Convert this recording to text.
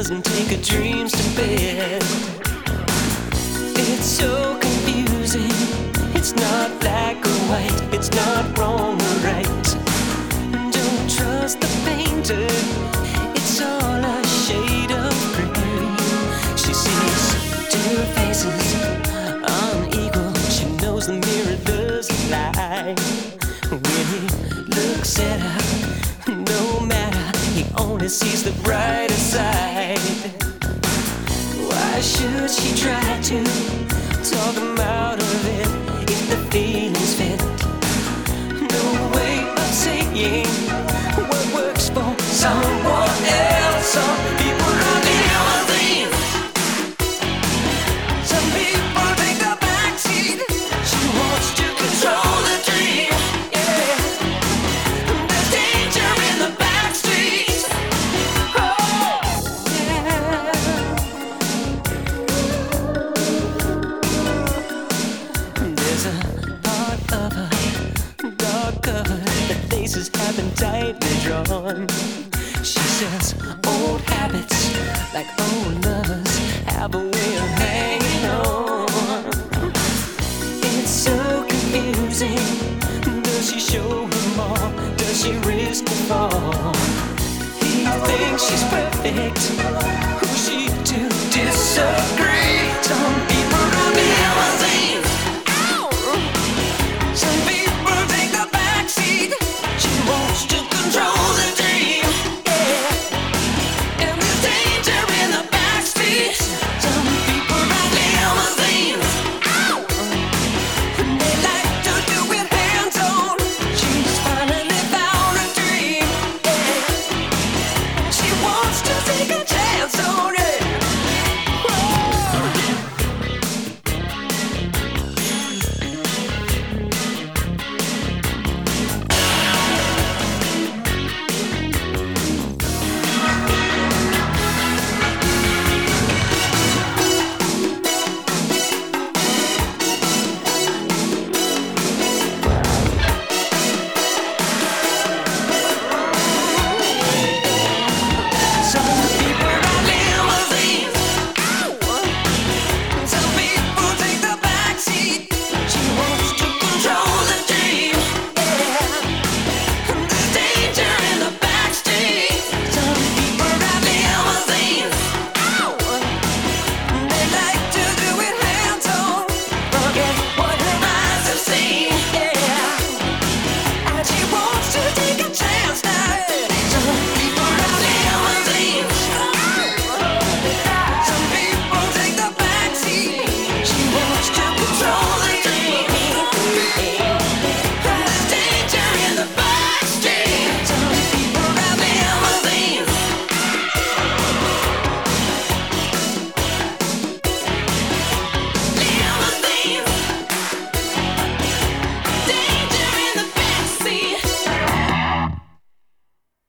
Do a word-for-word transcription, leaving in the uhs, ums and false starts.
doesn't take her dreams to bed. It's so confusing. It's not black or white. It's not wrong or right. Don't trust the painter. It's all a shade of gray. She sees two faces unequal. She knows the mirror doesn't lie. When he looks at her, no matter, he only sees the brighter side. Why should she try to talk him out of it if the feelings fit? No way of saying what works for someone else. Some people are the other. Some people take a backseat. She wants to control the dream. Yeah, there's danger in the back streets. Oh, yeah. There's a part of her dark cover. The faces have been tightly drawn. She says old habits, like old lovers, have a way of hanging on. It's so confusing. Does she show him all? Does she risk the fall? He thinks she's perfect.